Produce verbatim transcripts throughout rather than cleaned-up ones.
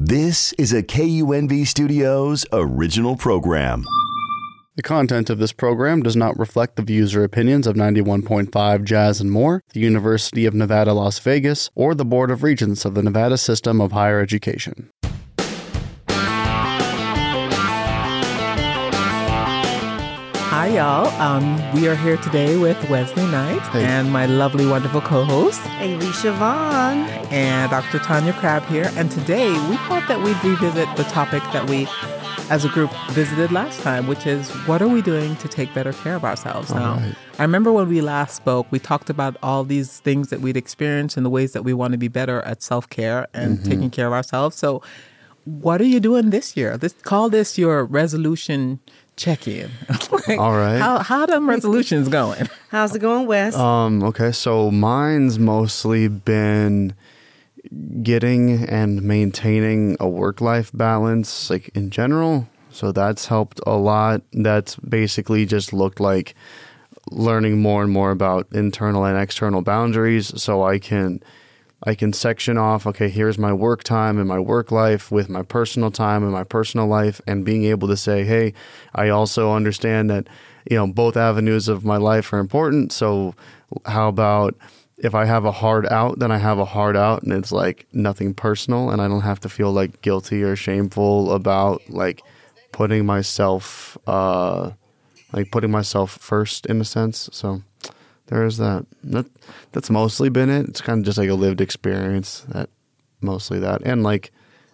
This is a K U N V Studios original program. The content of this program does not reflect the views or opinions of ninety-one point five Jazz and More, the University of Nevada, Las Vegas, or the Board of Regents of the Nevada System of Higher Education. Hi, y'all. Um, we are here today with Wesley Knight Hey. and my lovely, wonderful co-host, Alicia Vaughn. and Doctor Tanya Crabb here. And today, we thought that we'd revisit the topic that we, as a group, visited last time, which is, what are we doing to take better care of ourselves All now? right. I remember when we last spoke, we talked about all these things that we'd experienced and the ways that we want to be better at self-care and Mm-hmm. taking care of ourselves. So what are you doing this year? This, call this your resolution check-in. Like, All right. How, how them resolutions going? How's it going, Wes? Um, okay, so mine's mostly been getting and maintaining a work-life balance, like in general. So that's helped a lot. That's basically just looked like learning more and more about internal and external boundaries, so I can I can section off, okay, here's my work time and my work life with my personal time and my personal life, and being able to say, hey, I also understand that, you know, both avenues of my life are important. So how about if I have a hard out, then I have a hard out, and it's like nothing personal, and I don't have to feel like guilty or shameful about like putting myself, uh, like putting myself first in a sense. So there is that. that. That's mostly been it. It's kind of just like a lived experience. That mostly that, and like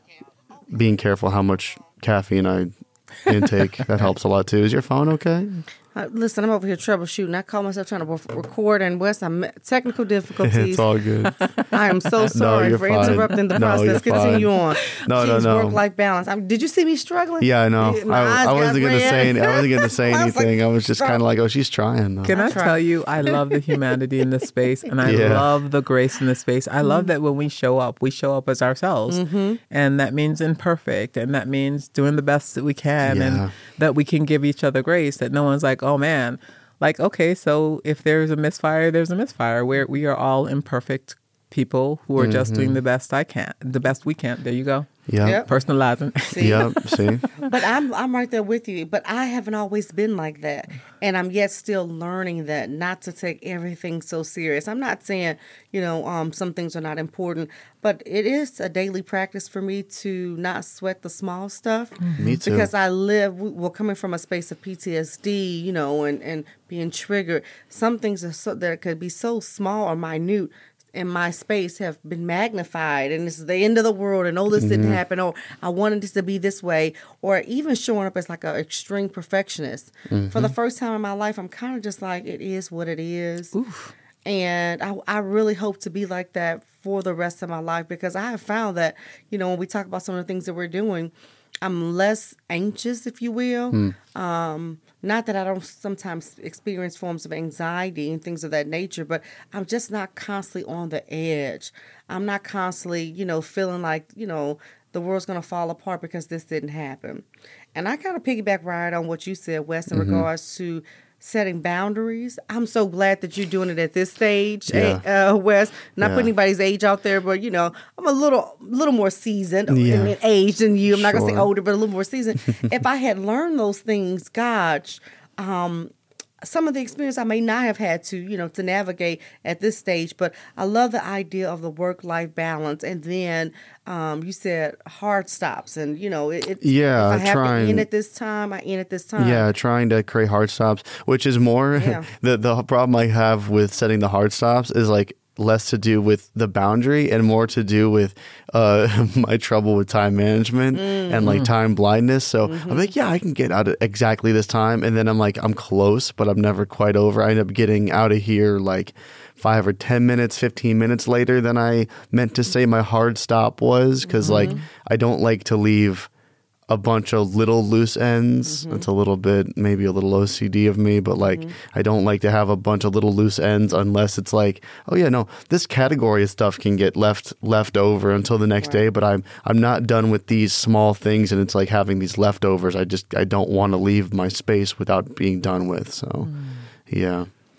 being careful how much caffeine I intake. That helps a lot too. Is your phone okay? Uh, listen, I'm over here troubleshooting. I call myself trying to re- record, and Wes, I'm technical difficulties. It's all good. I am so sorry you're for fine. interrupting the No, you're process. Continue fine. on. No, no, Jeez, no. Work-life balance. I mean, did you see me struggling? Yeah, I know. My I, eyes I wasn't got gonna red. say. Any, I wasn't gonna say I was like, anything. I was just stop. kind of like, oh, she's trying though. Can I try. tell you, I love the humanity in this space, and I Yeah. love the grace in this space. I love that when we show up, we show up as ourselves, and that means imperfect, and that means doing the best that we can, Yeah. and that we can give each other grace. That no one's like, oh man, like okay, so if there's a misfire, there's a misfire. Where we are all imperfect people who are just doing the best I can, the best we can. There you go, Yep. Yep. personalizing. See? Yep. See. But I'm I'm right there with you. But I haven't always been like that, and I'm yet still learning that not to take everything so serious. I'm not saying you know um, some things are not important, but it is a daily practice for me to not sweat the small stuff. Me too. Because I live well coming from a space of P T S D, you know, and, and being triggered. Some things are so that could be so small or minute in my space have been magnified, and it's the end of the world, and oh, this didn't happen, or I wanted this to be this way, or even showing up as like an extreme perfectionist. For the first time in my life, I'm kind of just like, it is what it is. Oof. And I, I really hope to be like that for the rest of my life, because I have found that, you know, when we talk about some of the things that we're doing, I'm less anxious, if you will. Um, not that I don't sometimes experience forms of anxiety and things of that nature, but I'm just not constantly on the edge. I'm not constantly, you know, feeling like, you know, the world's going to fall apart because this didn't happen. And I kind of piggyback right on what you said, Wes, in Mm-hmm. regards to setting boundaries. I'm so glad that you're doing it at this stage, Yeah. uh, Wes. Not Yeah. putting anybody's age out there, but, you know, I'm a little little more seasoned Yeah. in age than you. I'm not going to say Sure. older, but a little more seasoned. If I had learned those things, gosh, um, some of the experience I may not have had to, you know, to navigate at this stage. But I love the idea of the work-life balance. And then um, you said hard stops. And, you know, it, it, Yeah, if I have trying- to end at this time, I end at this time. Yeah, trying to create hard stops, which is more Yeah. the the problem I have with setting the hard stops is like less to do with the boundary and more to do with uh, my trouble with time management and like time blindness. So I'm like, yeah, I can get out at exactly this time, and then I'm like, I'm close, but I'm never quite over. I end up getting out of here like five or ten minutes, fifteen minutes later than I meant to say my hard stop was, because like I don't like to leave a bunch of little loose ends. Mm-hmm. It's a little bit, maybe a little O C D of me, but like, I don't like to have a bunch of little loose ends unless it's like, oh yeah, no, this category of stuff can get left left over until the next Right. day, but I'm I'm not done with these small things, and it's like having these leftovers. I just I don't want to leave my space without being done with. So, yeah.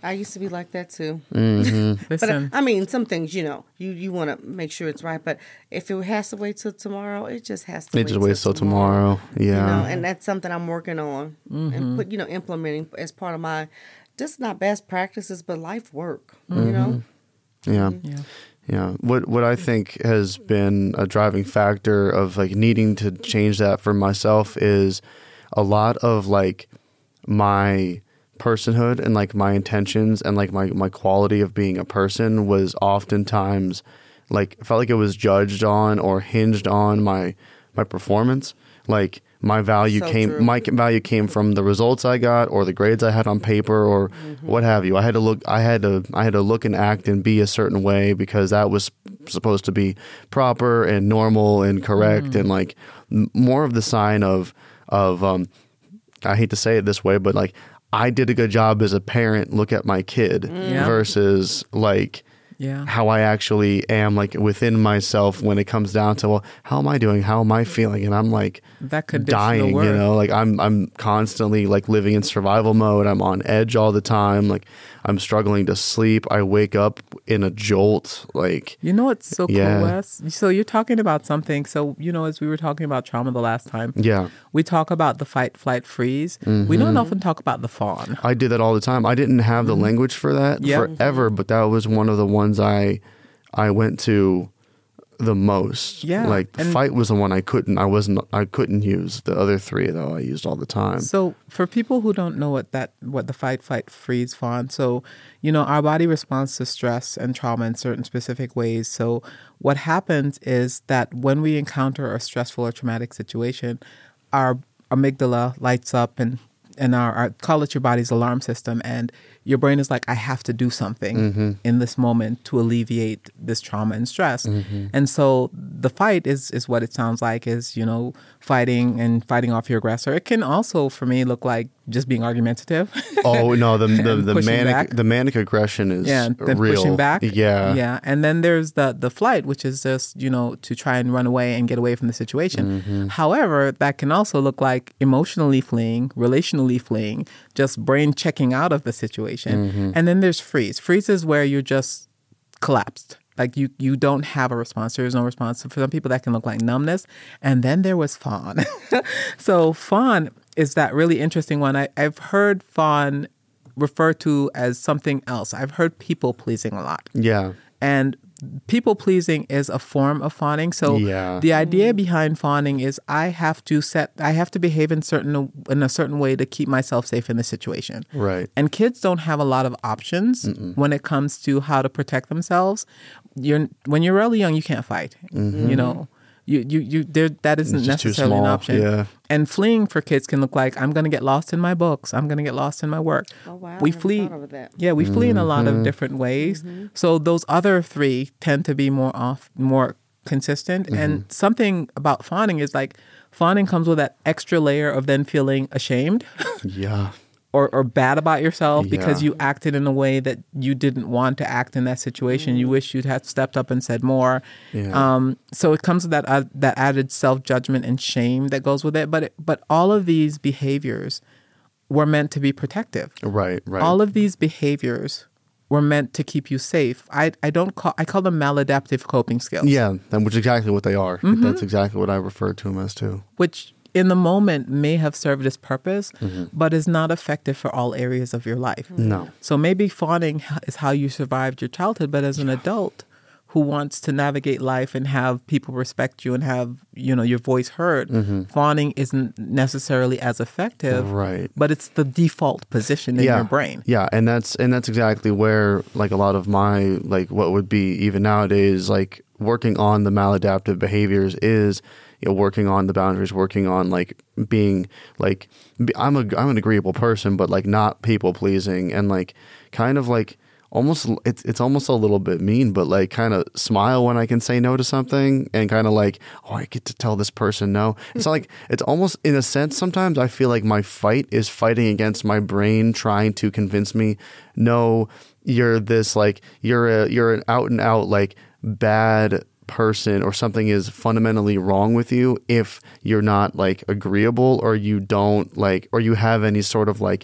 I used to be like that too. Mm-hmm. But uh, Listen, I mean, some things, you know, you, you want to make sure it's right. But if it has to wait till tomorrow, it just has to It wait just waits till tomorrow. Yeah. You know, and that's something I'm working on Mm-hmm. and put, you know, implementing as part of my, just not best practices, but life work, Mm-hmm. you know? Yeah. yeah. Yeah. What what I think has been a driving factor of like needing to change that for myself is a lot of like my personhood and like my intentions and like my, my quality of being a person was oftentimes like felt like it was judged on or hinged on my my performance. Like my value So came true. my value came from the results I got or the grades I had on paper or Mm-hmm. what have you. I had to look I had to I had to look and act and be a certain way because that was supposed to be proper and normal and correct Mm. and like m- more of the sign of of um I hate to say it this way, but like I did a good job as a parent, look at my kid Yeah. versus like Yeah. how I actually am like within myself when it comes down to, well, how am I doing? How am I feeling? And I'm like That conditional dying, worth. you know, like I'm, I'm constantly like living in survival mode. I'm on edge all the time. Like I'm struggling to sleep. I wake up in a jolt. Like, You know what's so Yeah. cool, Wes? So you're talking about something. So, you know, as we were talking about trauma the last time, yeah, we talk about the fight, flight, freeze. We don't often talk about the fawn. I did that all the time. I didn't have the language for that Mm-hmm. Yep. forever, but that was one of the ones I, I went to the most. Yeah, Like the and- fight was the one I couldn't, I wasn't, I couldn't use. The other three though, I used all the time. So for people who don't know what that what the fight, flight, freeze, fawn, so you know our body responds to stress and trauma in certain specific ways. So what happens is that when we encounter a stressful or traumatic situation, our amygdala lights up and and our, our call it your body's alarm system, and your brain is like, I have to do something Mm-hmm. in this moment to alleviate this trauma and stress. Mm-hmm. And so the fight is is what it sounds like, is, you know, fighting and fighting off your aggressor. It can also, for me, look like just being argumentative. Oh no, the the, And the pushing manic back. the manic aggression is Yeah, and then real. pushing back. Yeah, Yeah. And then there's the the flight, which is just, you know, to try and run away and get away from the situation. Mm-hmm. However, that can also look like emotionally fleeing, relationally fleeing, just brain checking out of the situation. Mm-hmm. And then there's freeze. Freeze is where you're just collapsed. Like you, you don't have a response. There's no response. So for some people, that can look like numbness. And then there was fawn. So fawn is that really interesting one. I, I've heard fawn referred to as something else. I've heard people pleasing a lot. yeah, And people pleasing is a form of fawning. So Yeah. the idea behind fawning is I have to set, I have to behave in certain in a certain way to keep myself safe in the situation. right. And kids don't have a lot of options when it comes to how to protect themselves. You're when you're really young, you can't fight. You know, you you you there that isn't It's just too necessarily an small, option. yeah. And fleeing for kids can look like, I'm going to get lost in my books. I'm going to get lost in my work. Oh, wow. We I never flee. thought of that. Yeah, we flee in a lot Mm-hmm. of different ways. So those other three tend to be more off, more consistent. Mm-hmm. And something about fawning is like, fawning comes with that extra layer of then feeling ashamed Yeah, or, or bad about yourself because Yeah. you acted in a way that you didn't want to act in that situation. You wish you'd had stepped up and said more. Yeah. Um, so it comes with that uh, that added self judgment and shame that goes with it. But it, but all of these behaviors were meant to be protective. right, right. All of these behaviors were meant to keep you safe. I I don't call I call them maladaptive coping skills. yeah, and which is exactly what they are. Mm-hmm. That's exactly what I refer to them as too. Which in the moment may have served its purpose, Mm-hmm. but is not effective for all areas of your life. No. So maybe fawning h- is how you survived your childhood, but as an adult who wants to navigate life and have people respect you and have, you know, your voice heard, fawning isn't necessarily as effective, Mm-hmm. Right. but it's the default position in yeah. your brain. Yeah, and that's and that's exactly where like a lot of my like what would be even nowadays like working on the maladaptive behaviors is, you know, working on the boundaries, working on like being like be- I'm a I'm an agreeable person, but like not people pleasing and like kind of like almost it's it's almost a little bit mean, but like kind of smile when I can say no to something and kind of like, oh, I get to tell this person no. It's not like it's almost in a sense sometimes I feel like my fight is fighting against my brain trying to convince me, no, you're this like you're a you're an out and out like bad person or something is fundamentally wrong with you if you're not like agreeable or you don't like or you have any sort of like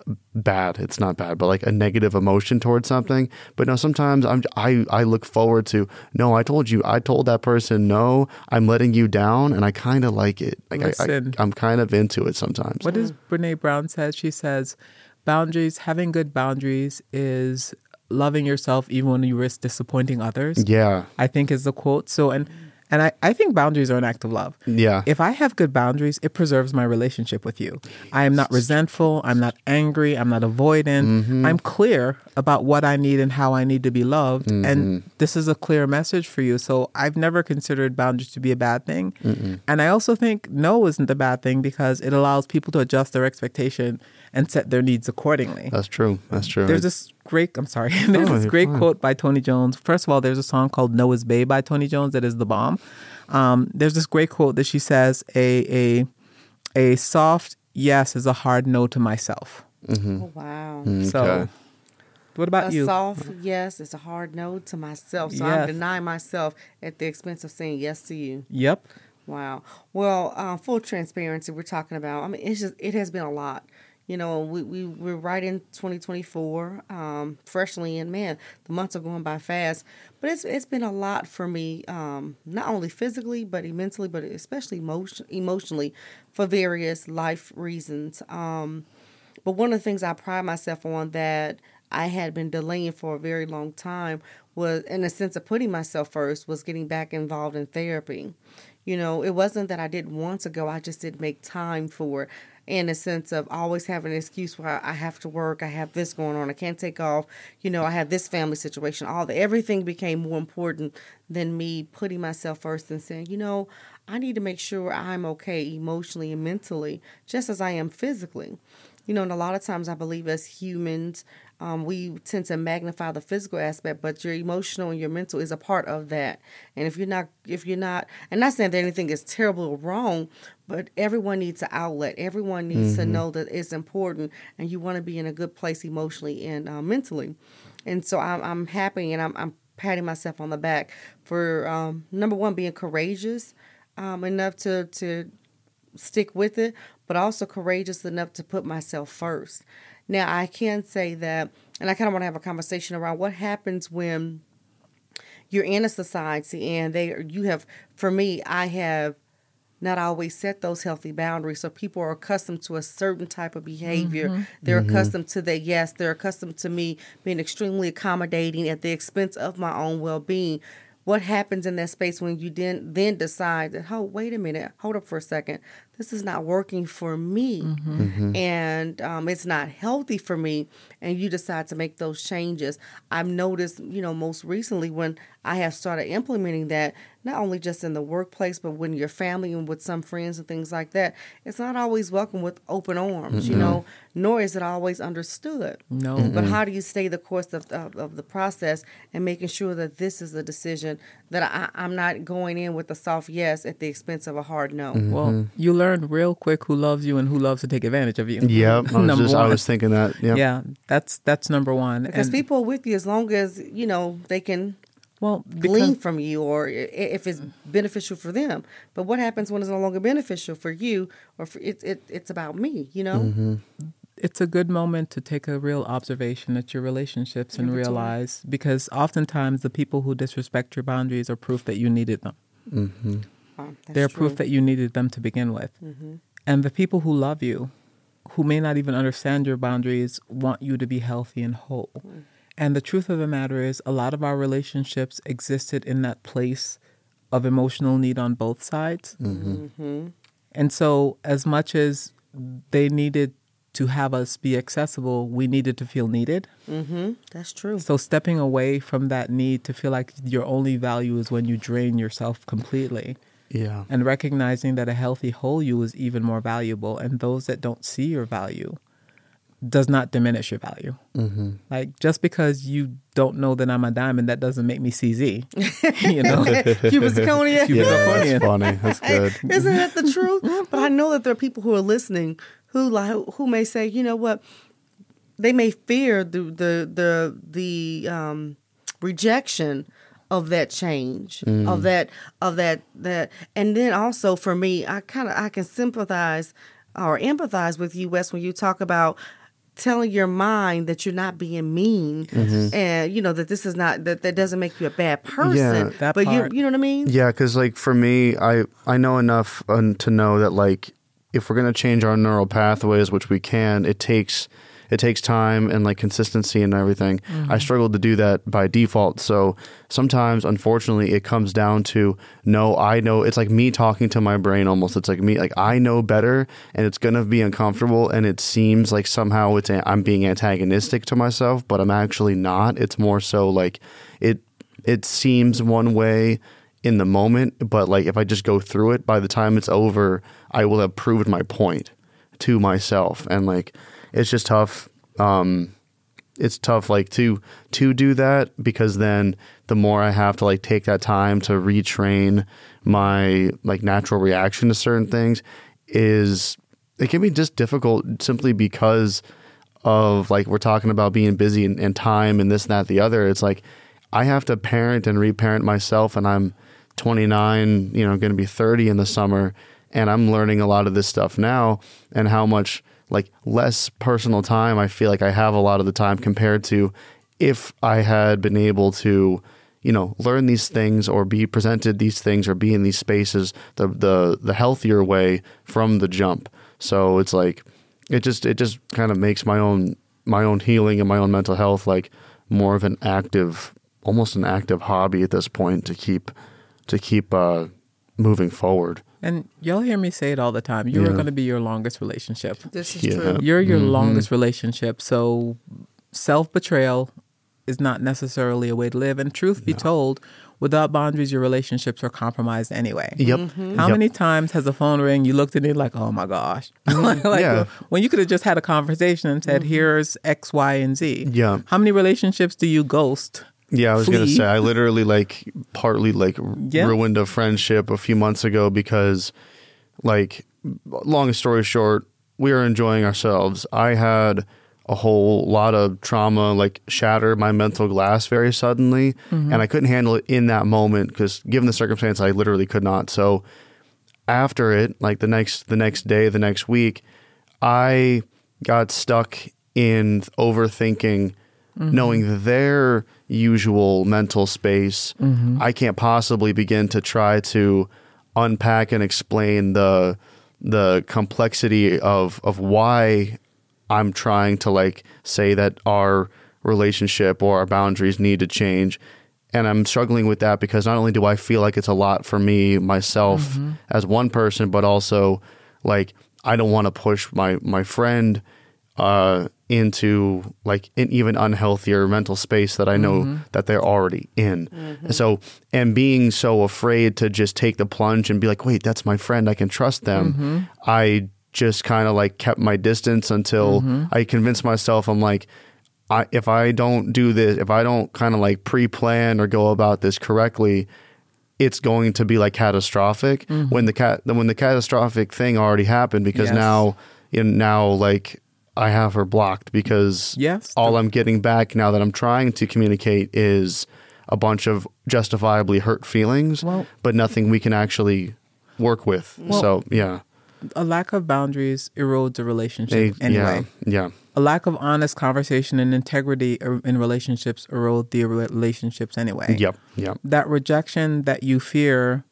bad. It's not bad, but like a negative emotion towards something. But no, sometimes I'm I I look forward to, no, I told you, I told that person, no, I'm letting you down, and I kind of like it. Like Listen, I, I, I'm kind of into it sometimes. What does Brene Brown says? She says, boundaries, having good boundaries is loving yourself even when you risk disappointing others. Yeah. I think is the quote. So, and and I, I think boundaries are an act of love. Yeah. If I have good boundaries, it preserves my relationship with you. I am not resentful. I'm not angry. I'm not avoidant. Mm-hmm. I'm clear about what I need and how I need to be loved. Mm-hmm. And this is a clear message for you. So I've never considered boundaries to be a bad thing. Mm-mm. And I also think no isn't a bad thing because it allows people to adjust their expectation and set their needs accordingly. That's true. That's true. There's this great, I'm sorry, there's Oh, this you're great fine. quote by Tony Jones. First of all, there's a song called Noah's Bay by Tony Jones that is the bomb. Um, there's this great quote that she says, a, a, a soft yes is a hard no to myself. Oh, wow. Mm, So okay. what about A you? soft yes is a hard no to myself. So Yes. I'm denying myself at the expense of saying yes to you. Yep. Wow. Well, uh, full transparency, we're talking about, I mean, it's just, it has been a lot. You know, we, we, we're right in twenty twenty-four, um, freshly in, man, the months are going by fast. But it's it's been a lot for me, um, not only physically, but mentally, but especially emotion, emotionally for various life reasons. Um, but one of the things I pride myself on that I had been delaying for a very long time was, in a sense of putting myself first, was getting back involved in therapy. You know, it wasn't that I didn't want to go, I just didn't make time for it. In a sense of always having an excuse where I have to work, I have this going on, I can't take off, you know, I have this family situation, all the everything became more important than me putting myself first and saying, you know, I need to make sure I'm okay emotionally and mentally, just as I am physically. You know, and a lot of times I believe as humans, um, we tend to magnify the physical aspect, but your emotional and your mental is a part of that. And if you're not, if you're not, and not saying that anything is terrible or wrong, but everyone needs an outlet. Everyone needs mm-hmm. to know that it's important, and you want to be in a good place emotionally and uh, mentally. And so I'm, I'm happy, and I'm, I'm patting myself on the back for um, number one, being courageous um, enough to to stick with it, but also courageous enough to put myself first. Now, I can say that, and I kind of want to have a conversation around what happens when you're in a society and they, you have, for me, I have not always set those healthy boundaries. So people are accustomed to a certain type of behavior. Mm-hmm. They're mm-hmm. accustomed to that yes. They're accustomed to me being extremely accommodating at the expense of my own well-being. What happens in that space when you then then decide that, oh, wait a minute, hold up for a second. This is not working for me, mm-hmm. Mm-hmm. and um, it's not healthy for me, and you decide to make those changes. I've noticed, you know, most recently when I have started implementing that, not only just in the workplace, but when your family and with some friends and things like that, it's not always welcome with open arms, mm-hmm. you know, nor is it always understood. No. Mm-hmm. But how do you stay the course of, of, of the process and making sure that this is a decision that I, I'm not going in with a soft yes at the expense of a hard no? Mm-hmm. Well, you learn real quick who loves you and who loves to take advantage of you. Yeah, I was, number just, one. I was thinking that. Yep. Yeah, that's that's number one. Because and, people are with you as long as, you know, they can well, glean from you, or if it's beneficial for them. But what happens when it's no longer beneficial for you, or for it, it it's about me, you know? Mm-hmm. It's a good moment to take a real observation at your relationships and realize, because oftentimes the people who disrespect your boundaries are proof that you needed them. Mm-hmm. Oh, They're true. proof that you needed them to begin with. Mm-hmm. And the people who love you, who may not even understand your boundaries, want you to be healthy and whole. Mm-hmm. And the truth of the matter is, a lot of our relationships existed in that place of emotional need on both sides. Mm-hmm. Mm-hmm. And so as much as they needed to have us be accessible, we needed to feel needed. Mm-hmm. That's true. So stepping away from that need to feel like your only value is when you drain yourself completely. Yeah. And recognizing that a healthy whole you is even more valuable. And those that don't see your value does not diminish your value. Mm-hmm. Like, just because you don't know that I'm a diamond, that doesn't make me C Z. You know? Cuban zirconia. Cuban Yeah, zirconia. that's funny. That's good. Isn't that the truth? But I know that there are people who are listening who like who may say, you know what, they may fear the the the the um, rejection of that change, mm. of that of that that, and then also for me, I kind of I can sympathize or empathize with you, Wes, when you talk about telling your mind that you're not being mean, Mm-hmm. and you know that this is not that that doesn't make you a bad person. Yeah. That but part. you you know what I mean? Yeah, because like for me, I I know enough um, to know that like if we're gonna change our neural pathways, which we can, it takes it takes time and like consistency and everything. Mm-hmm. I struggle to do that by default. So sometimes, unfortunately, it comes down to no, I know. It's like me talking to my brain almost. It's like me, like I know better, and it's gonna be uncomfortable, and it seems like somehow it's a, I'm being antagonistic to myself, but I'm actually not. It's more so like it it seems one way in the moment, but like if I just go through it, by the time it's over, I will have proven my point to myself, and like it's just tough. Um, it's tough like to to do that, because then the more I have to like take that time to retrain my like natural reaction to certain things, is it can be just difficult simply because of like we're talking about being busy and, and time and this and that the other. It's like I have to parent and reparent myself, and I'm twenty-nine, you know, going to be thirty in the summer, and I'm learning a lot of this stuff now, and how much like less personal time I feel like I have a lot of the time compared to if I had been able to, you know, learn these things or be presented these things or be in these spaces the the the healthier way from the jump. So it's like it just it just kind of makes my own my own healing and my own mental health like more of an active, almost an active hobby at this point to keep to keep uh, moving forward. And y'all hear me say it all the time. You Yeah. are going to be your longest relationship. This is Yeah. true. You're your Mhm. longest relationship. So self-betrayal is not necessarily a way to live. And truth be told, without boundaries, your relationships are compromised anyway. Yep. How Yep. many times has a phone ring, you looked at it like, oh my gosh. like, Yeah. When you could have just had a conversation and said, here's X, Y, and Z. Yeah. How many relationships do you ghost? Yeah, I was going to Flee. say, I literally like partly like Yeah. ruined a friendship a few months ago because like, long story short, we were enjoying ourselves. I had a whole lot of trauma like shatter my mental glass very suddenly, and I couldn't handle it in that moment because given the circumstance, I literally could not. So after it, like the next the next day, the next week, I got stuck in overthinking, knowing their usual mental space. I can't possibly begin to try to unpack and explain the the complexity of of why I'm trying to like say that our relationship or our boundaries need to change. And I'm struggling with that because not only do I feel like it's a lot for me, myself as one person, but also like I don't want to push my, my friend uh, into like an even unhealthier mental space that I know that they're already in. So, and being so afraid to just take the plunge and be like, wait, that's my friend, I can trust them. I just kind of like kept my distance until I convinced myself, I'm like, I, if I don't do this, if I don't kind of like pre-plan or go about this correctly, it's going to be like catastrophic when the cat when the catastrophic thing already happened because Yes. now you know, now like I have her blocked because Yes. all I'm getting back now that I'm trying to communicate is a bunch of justifiably hurt feelings, Well- but nothing we can actually work with. Well- so yeah, A lack of boundaries erodes a relationship They- anyway. yeah, yeah. A lack of honest conversation and integrity er- in relationships erode the relationships anyway. Yep, yep. That rejection that you fear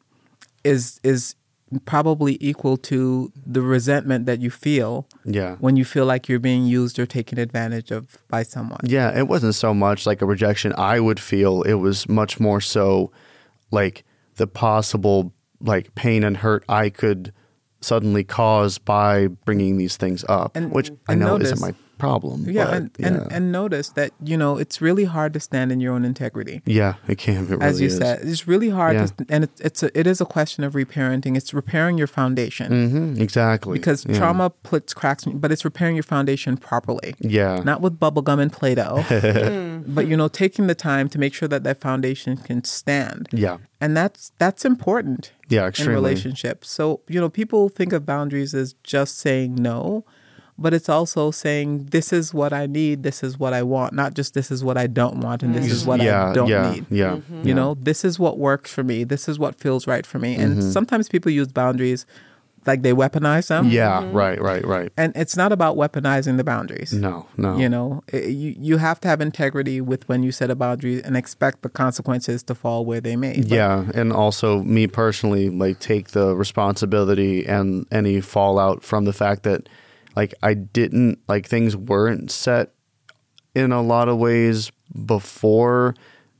is is probably equal to the resentment that you feel Yeah. when you feel like you're being used or taken advantage of by someone. Yeah, it wasn't so much like a rejection I would feel. It was much more so like the possible like pain and hurt I could suddenly cause by bringing these things up, And- which I and know notice- isn't my problem. Yeah, but, and, yeah. and and notice that, you know, it's really hard to stand in your own integrity. yeah, it can. It really As you is. said, it's really hard, Yeah. to, and it, it's a, it is a question of reparenting. It's repairing your foundation Mm-hmm, exactly. because yeah. trauma puts cracks, in- but it's repairing your foundation properly, Yeah. not with bubble gum and Play-Doh, but you know, taking the time to make sure that that foundation can stand, yeah. and that's that's important Yeah, in extremely. relationships. So you know, people think of boundaries as just saying no. But it's also saying, this is what I need, this is what I want, not just this is what I don't want, and this is what yeah, I don't yeah, need. Yeah. You yeah. know, this is what works for me. This is what feels right for me. And Mm-hmm. sometimes people use boundaries like they weaponize them. Yeah, right, right, right. And it's not about weaponizing the boundaries. No, no. You know, it, you, you have to have integrity with when you set a boundary and expect the consequences to fall where they may. But Yeah, and also me personally, like take the responsibility and any fallout from the fact that like I didn't, like things weren't set in a lot of ways before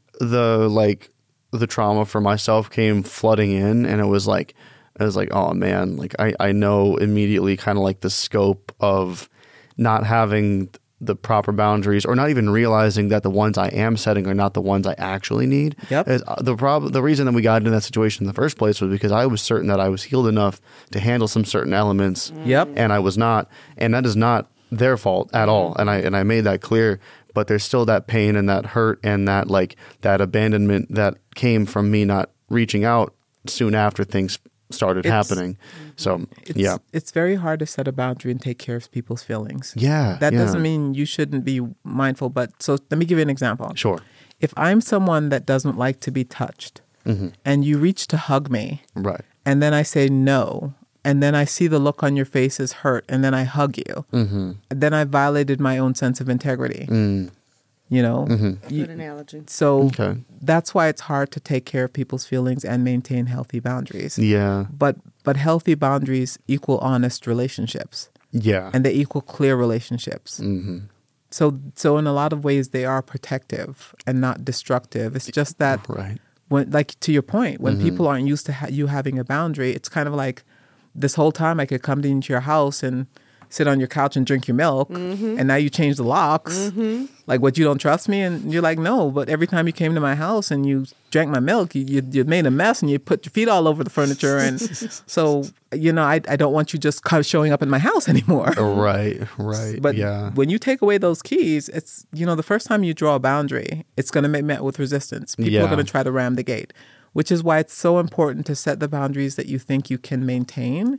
the like the trauma for myself came flooding in, and it was like I was like, oh man, like I, I know immediately kind of like the scope of not having the proper boundaries, or not even realizing that the ones I am setting are not the ones I actually need. Yep. Is, uh, the problem, the reason that we got into that situation in the first place was because I was certain that I was healed enough to handle some certain elements. Yep. And I was not, and that is not their fault at all. And I and I made that clear. But there's still that pain and that hurt and that like that abandonment that came from me not reaching out soon after things started It's- happening. So It's, yeah, it's very hard to set a boundary and take care of people's feelings. yeah, That yeah. doesn't mean you shouldn't be mindful. But so let me give you an example. Sure. If I'm someone that doesn't like to be touched and you reach to hug me Right. and then I say no, and then I see the look on your face is hurt and then I hug you, Mm-hmm. then I violated my own sense of integrity. Mm. You know? You- Good analogy. so Okay. that's why it's hard to take care of people's feelings and maintain healthy boundaries. Yeah. But but healthy boundaries equal honest relationships, Yeah. and they equal clear relationships. mm-hmm. So so in a lot of ways they are protective and not destructive. It's just that Right. when, like to your point, when people aren't used to ha- you having a boundary, it's kind of like this whole time I could come into your house and sit on your couch and drink your milk, and now you change the locks. Like, what, you don't trust me? And you're like, no, but every time you came to my house and you drank my milk, you, you, you made a mess and you put your feet all over the furniture. And so, you know, I, I don't want you just kind of showing up in my house anymore. Right. Right. But yeah. when you take away those keys, it's, you know, the first time you draw a boundary, it's going to be met with resistance. People Yeah. are going to try to ram the gate, which is why it's so important to set the boundaries that you think you can maintain,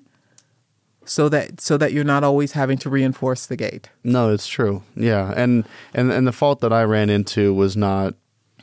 so that so that you're not always having to reinforce the gate. No, it's true. Yeah, and and and the fault that I ran into was not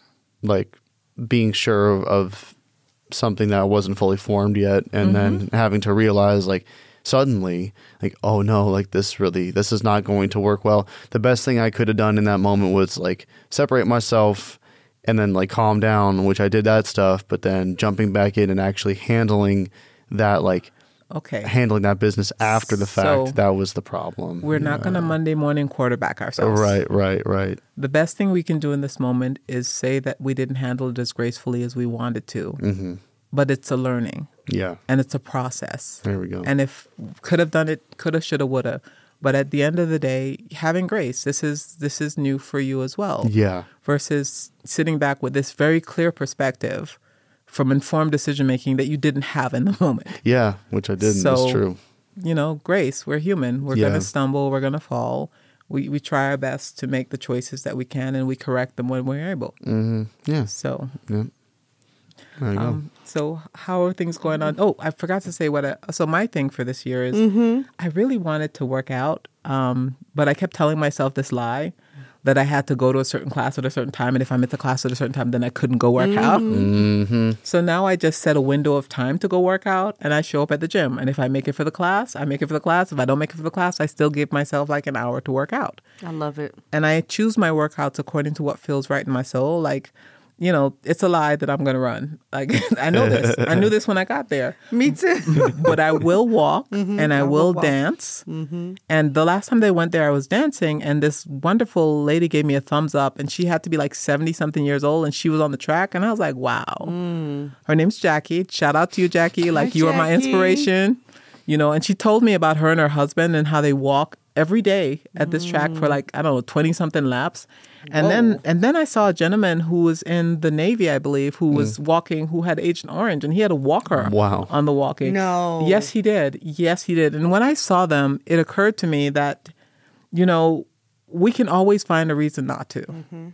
like being sure of, of something that wasn't fully formed yet, and then having to realize like suddenly like, oh no, like this really this is not going to work well. The best thing I could have done in that moment was like separate myself and then like calm down, which I did that stuff, but then jumping back in and actually handling that like Okay. handling that business after the fact, So, that was the problem. We're not going to Monday morning quarterback ourselves. Right, right, right. The best thing we can do in this moment is say that we didn't handle it as gracefully as we wanted to. Mm-hmm. But it's a learning Yeah, and it's a process. there we go. And if could have done it, coulda, shoulda, woulda. But at the end of the day, having grace, this is this is new for you as well. Yeah, Versus sitting back with this very clear perspective from informed decision making that you didn't have in the moment. yeah, which I didn't. So, That's true. You know, grace, we're human. We're Yeah. going to stumble. We're going to fall. We we try our best to make the choices that we can, and we correct them when we're able. Mm-hmm. Yeah, So, yeah. There you go. um, so how are things going on? Oh, I forgot to say what. I, so my thing for this year is I really wanted to work out, um, but I kept telling myself this lie that I had to go to a certain class at a certain time, and if I missed a class at a certain time, then I couldn't go work out. Mm-hmm. So now I just set a window of time to go work out, and I show up at the gym. And if I make it for the class, I make it for the class. If I don't make it for the class, I still give myself like an hour to work out. I love it. And I choose my workouts according to what feels right in my soul. Like, you know, it's a lie that I'm going to run. Like, I know this. I knew this when I got there. Me too. But I will walk and I, I will, will walk. dance. And the last time they went there, I was dancing, and this wonderful lady gave me a thumbs up, and she had to be like seventy something years old, and she was on the track, and I was like, wow. Her name's Jackie. Shout out to you, Jackie. Like, you are my Jackie. inspiration. You know, and she told me about her and her husband and how they walk every day at this track for like, I don't know, twenty something laps. And Whoa. then and then I saw a gentleman who was in the Navy, I believe, who was walking, who had Agent Orange, and he had a walker Wow. on the walking. No. Yes, he did. Yes, he did. And when I saw them, it occurred to me that, you know, we can always find a reason not to.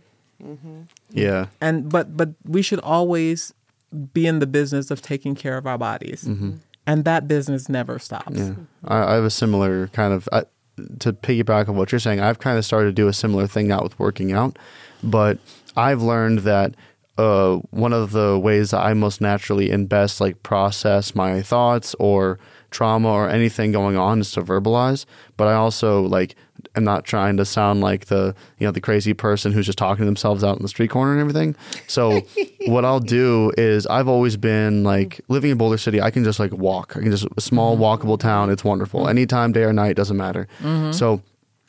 Yeah, And but but we should always be in the business of taking care of our bodies. And that business never stops. yeah. I, I have a similar kind of I, to piggyback on what you're saying. I've kind of started to do a similar thing now with working out, but I've learned that uh, one of the ways that I most naturally and best like process my thoughts or trauma or anything going on is to verbalize. But I also like am not trying to sound like the, you know, the crazy person who's just talking to themselves out in the street corner and everything. So what I'll do is I've always been like living in Boulder City. I can just like walk. I can just a small walkable town. It's wonderful. Anytime, day or night, doesn't matter. Mm-hmm. So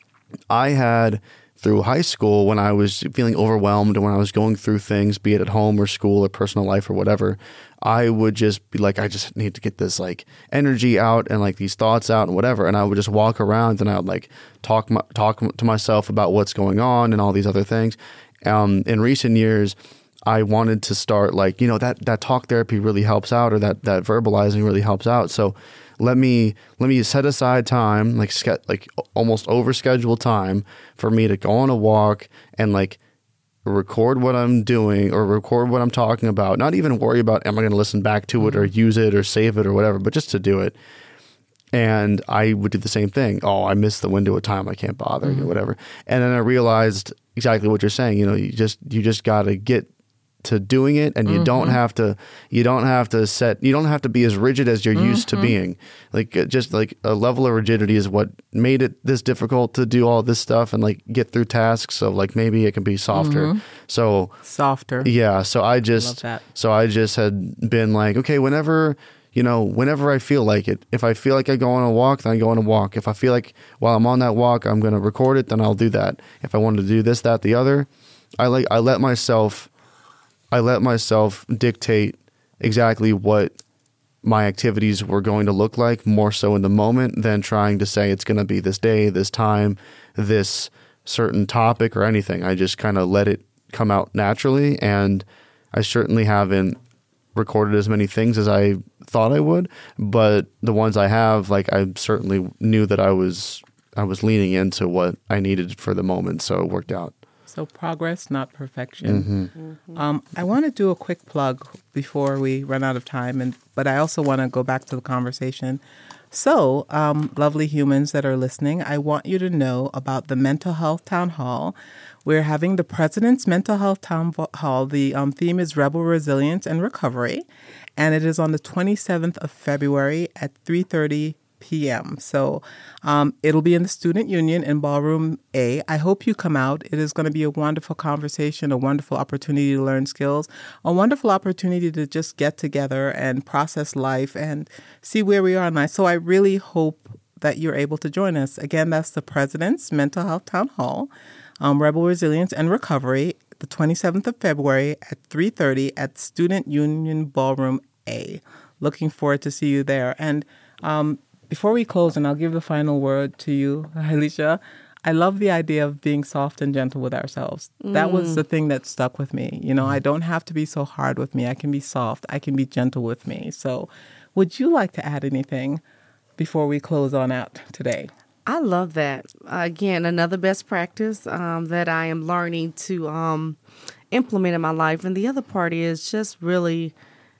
I had through high school when I was feeling overwhelmed and when I was going through things, be it at home or school or personal life or whatever, I would just be like, I just need to get this like energy out and like these thoughts out and whatever. And I would just walk around and I would like talk my, talk to myself about what's going on and all these other things. Um, in recent years, I wanted to start like, you know, that, that talk therapy really helps out, or that, that verbalizing really helps out. So let me, let me set aside time, like, ske- like almost over scheduled time for me to go on a walk and like record what I'm doing or record what I'm talking about. Not even worry about, am I going to listen back to it or use it or save it or whatever, but just to do it. And I would do the same thing. Oh, I missed the window of time. I can't bother mm-hmm. or whatever. And then I realized exactly what you're saying. You know, you just, you just got to get to doing it, and you mm-hmm. don't have to you don't have to set you don't have to be as rigid as you're mm-hmm. used to being. Like just like a level of rigidity is what made it this difficult to do all this stuff and like get through tasks. So like maybe it can be softer. Mm-hmm. So softer. Yeah. So I just Love that. so I just had been like, okay, whenever you know, whenever I feel like it. If I feel like I go on a walk, then I go on a walk. If I feel like while I'm on that walk, I'm going to record it, then I'll do that. If I wanted to do this, that, the other, I like I let myself. I let myself dictate exactly what my activities were going to look like, more so in the moment than trying to say it's going to be this day, this time, this certain topic or anything. I just kind of let it come out naturally, and I certainly haven't recorded as many things as I thought I would, but the ones I have, like I certainly knew that I was I was leaning into what I needed for the moment, so it worked out. So progress, not perfection. Mm-hmm. Mm-hmm. Um, I want to do a quick plug before we run out of time, and but I also want to go back to the conversation. So, um, lovely humans that are listening, I want you to know about the Mental Health Town Hall. We're having the President's Mental Health Town Hall. The um, theme is Rebel Resilience and Recovery, and it is on the twenty-seventh of February at three thirty p.m. So um, it'll be in the Student Union in Ballroom A. I hope you come out. It is going to be a wonderful conversation, a wonderful opportunity to learn skills, a wonderful opportunity to just get together and process life and see where we are in life. So I really hope that you're able to join us. Again, that's the President's Mental Health Town Hall, um, Rebel Resilience and Recovery, the twenty-seventh of February at three thirty at Student Union Ballroom A. Looking forward to see you there. And um, before we close, and I'll give the final word to you, Alicia, I love the idea of being soft and gentle with ourselves. Mm. That was the thing that stuck with me. You know, I don't have to be so hard with me. I can be soft. I can be gentle with me. So would you like to add anything before we close on out today? I love that. Again, another best practice um, that I am learning to um, implement in my life. And the other part is just really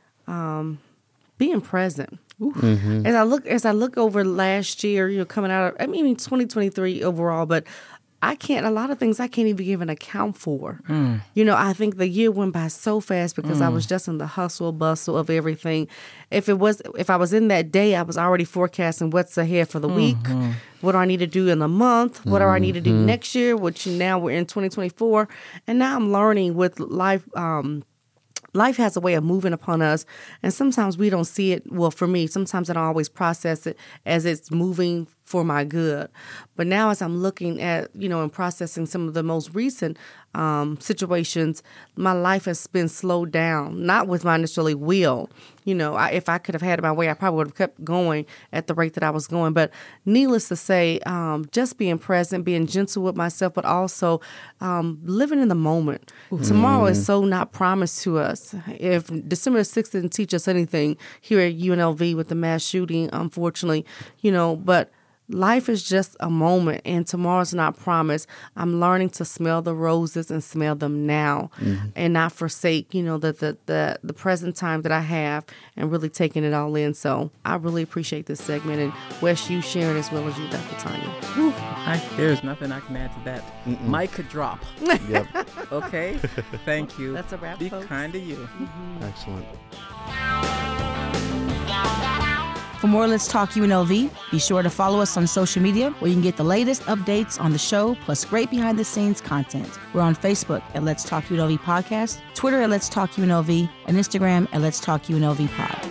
um, being present. Mm-hmm. As I look, as I look over last year, you know, coming out of, I mean, twenty twenty-three overall, but I can't, a lot of things I can't even give an account for. Mm. You know, I think the year went by so fast because mm. I was just in the hustle bustle of everything. If it was, if I was in that day, I was already forecasting what's ahead for the mm-hmm. week. What do I need to do in the month? What mm-hmm. do I need to do next year? Which now we're in twenty twenty-four. And now I'm learning with life, um, Life has a way of moving upon us, and sometimes we don't see it. Well, for me, sometimes I don't always process it as it's moving for my good. But now as I'm looking at, you know, and processing some of the most recent um, situations, my life has been slowed down, not with my necessarily will. You know, I, if I could have had it my way, I probably would have kept going at the rate that I was going. But needless to say, um, just being present, being gentle with myself, but also um, living in the moment. Mm. Tomorrow is so not promised to us. If December sixth didn't teach us anything here at U N L V with the mass shooting, unfortunately, you know, but life is just a moment, and tomorrow's not promised. I'm learning to smell the roses and smell them now, mm-hmm. and not forsake, you know, the, the the the present time that I have, and really taking it all in. So I really appreciate this segment, and Wes, you sharing as well as you, Doctor Tanya. Whew, I, there's nothing I can add to that. Mm-mm. Mic could drop. Yep. Okay. Thank you. That's a wrap. Be folks. kind to you. Mm-hmm. Excellent. For more Let's Talk U N L V, be sure to follow us on social media where you can get the latest updates on the show, plus great behind-the-scenes content. We're on Facebook at Let's Talk U N L V Podcast, Twitter at Let's Talk U N L V, and Instagram at Let's Talk U N L V Pod.